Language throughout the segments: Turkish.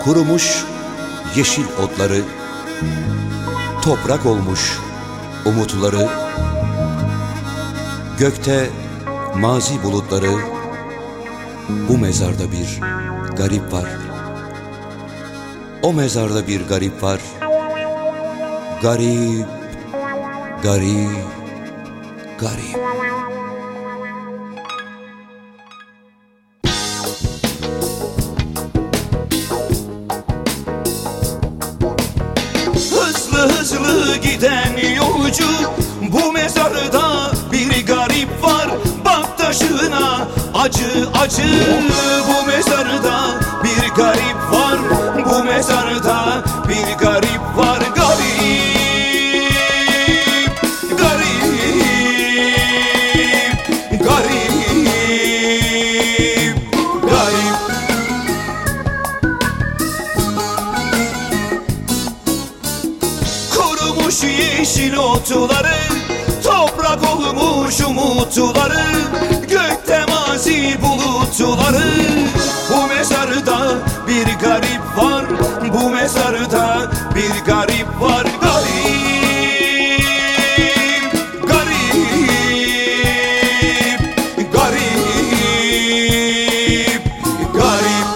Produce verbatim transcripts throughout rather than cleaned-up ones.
Kurumuş yeşil otları, toprak olmuş umutları, gökte mazi bulutları, bu mezarda bir garip var. O mezarda bir garip var. Garip, garip, garip. Hızlı hızlı giden yolcu, bu mezarda bir garip var. Bak taşına acı acı, bu mezarda bir garip var. Bu mezarda bir garip var. Garip, garip, garip, garip. Kurumuş yeşil otları, toprak olmuş umutları, gökte mazi bulutları, bu mezarda bir garip var. Bu mezarda bir garip var. Garip, garip, garip, garip.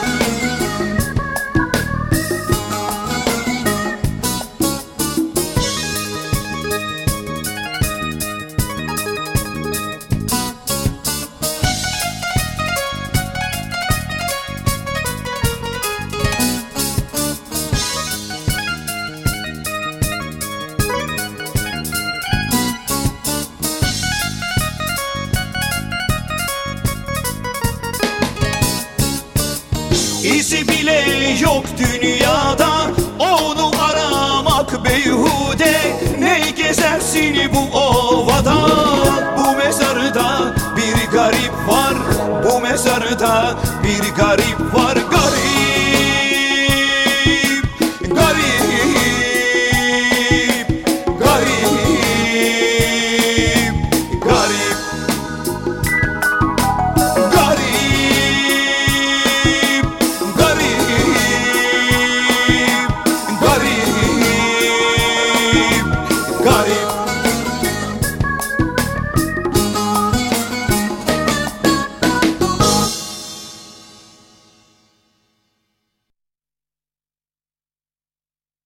İzi bile yok dünyada, onu aramak beyhude. Ne gezersin bu ovada? Bu mezarda bir garip var. Bu mezarda bir